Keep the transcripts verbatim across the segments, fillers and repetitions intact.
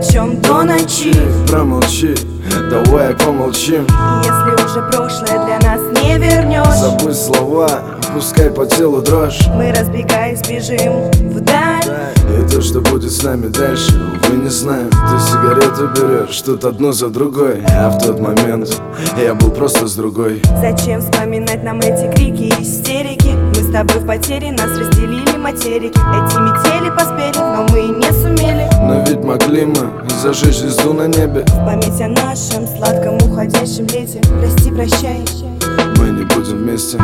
чем до ночи. Промолчи, давай помолчим. Если уже прошлое для нас не вернешь, забудь слова, пускай по телу дрожь. мы, разбегаясь, бежим вдаль. И то, что будет с нами дальше, увы, не знаю. Ты сигарету берешь, тут одну за другой, а в тот момент я был просто с другой. Зачем вспоминать нам эти крики и истерики? Мы с тобой в потере, нас разделили материки. Эти метели поспели, но мы не сумели. Но ведь могли мы зажечь звезду на небе. В память о нашем сладком уходящем лете. Прости, прощай, мы не будем вместе.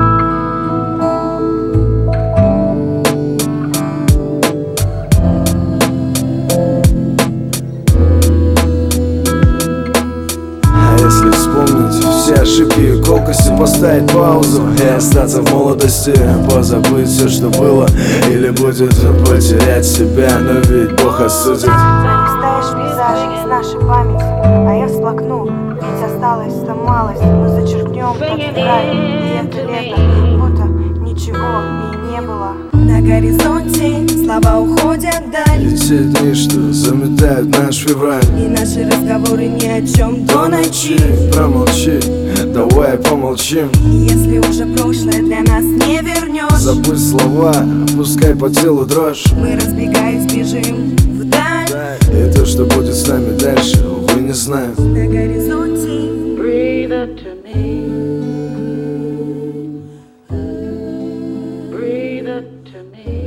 Если вспомнить все ошибки и колкости, поставить паузу и остаться в молодости, позабыть все, что было или будет, потерять себя, но ведь Бог осудит. Ты листаешь пейзажи из нашей памяти, а я всплакну, ведь осталась там малость. Мы зачеркнем тот край, и это лето, будто ничего и не было. На горизонте слова уходят вдаль, И те дни, что заметают наш февраль, и наши разговоры ни о чем до ночи. Промолчи, давай помолчим. Если уже прошлое для нас не вернешь, забудь слова, пускай по телу дрожь. мы, разбегаясь, бежим вдаль. И то, что будет с нами дальше, увы, не знаю. На горизонте Breathe it to me. Breathe it to me.